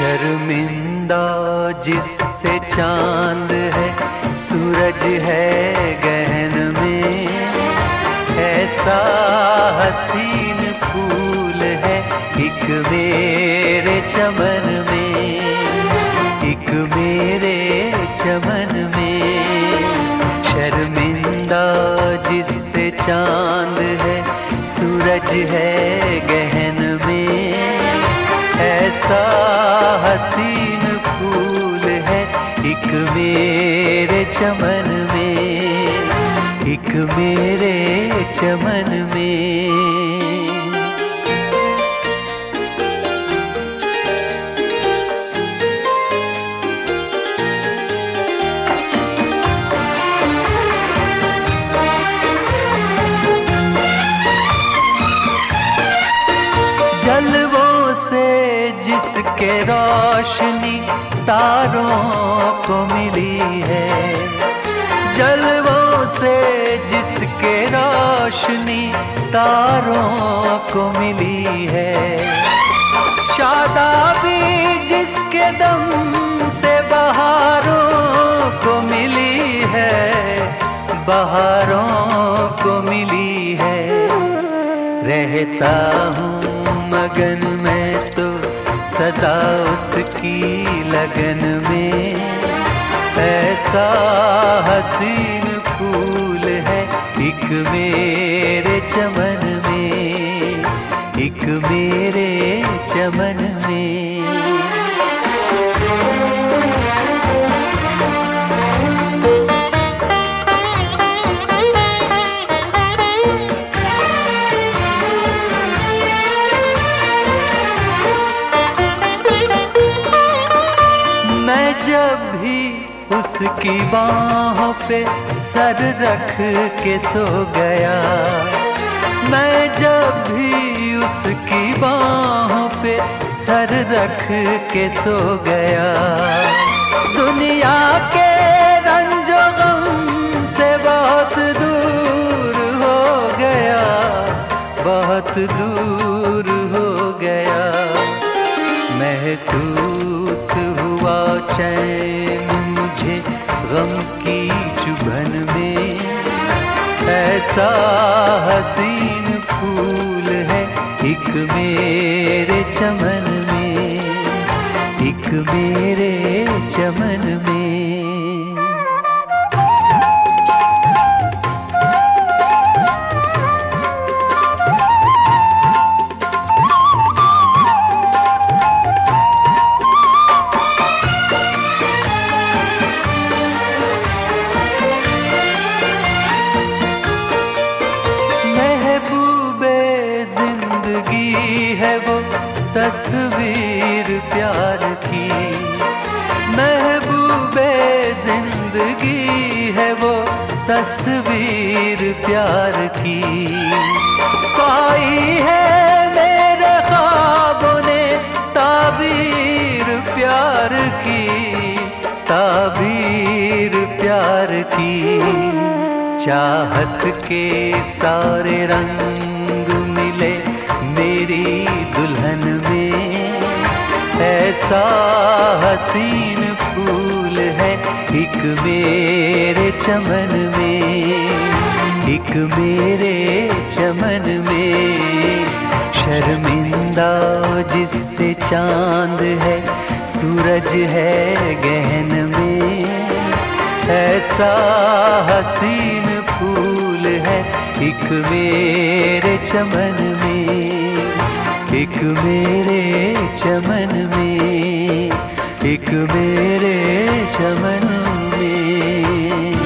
शर्मिंदा जिससे चांद है, सूरज है गहन में, ऐसा हसीन फूल है एक मेरे चमन में, एक मेरे चमन में। शर्मिंदा जिससे चांद है, सूरज है गहन में, ऐसा हसीन फूल है एक मेरे चमन में, एक मेरे चमन में। जलवों से जिसके रोशनी तारों को मिली है, जलवों से जिसके रोशनी तारों को मिली है, शादाबी जिसके दम से बहारों को मिली है, बहारों को मिली है। रहता हूँ मगन में तो सदा उसकी लगन में, ऐसा हसीन फूल है एक मेरे चमन में, एक मेरे चमन में। जब भी उसकी बाहों पे सर रख के सो गया, मैं जब भी उसकी बाहों पे सर रख के सो गया, दुनिया के रंजो गम से बहुत दूर हो गया, बहुत दूर हो गया। महसूस हुआ चैन मुझे गम की चुभन में, ऐसा हसीन फूल है एक मेरे चमन में, एक मेरे चमन में। जिंदगी है वो तस्वीर प्यार की, महबूबे जिंदगी है वो तस्वीर प्यार की। पाई है मेरे ख्वाबों ने ताबीर प्यार की, ताबीर प्यार की। चाहत के सारे रंग मिले मेरी दुल्हन में, ऐसा हसीन फूल है एक मेरे चमन में, एक मेरे चमन में। शर्मिंदा जिससे चांद है, सूरज है गहन में, ऐसा हसीन फूल है एक मेरे चमन में, एक मेरे चमन में, एक मेरे चमन में।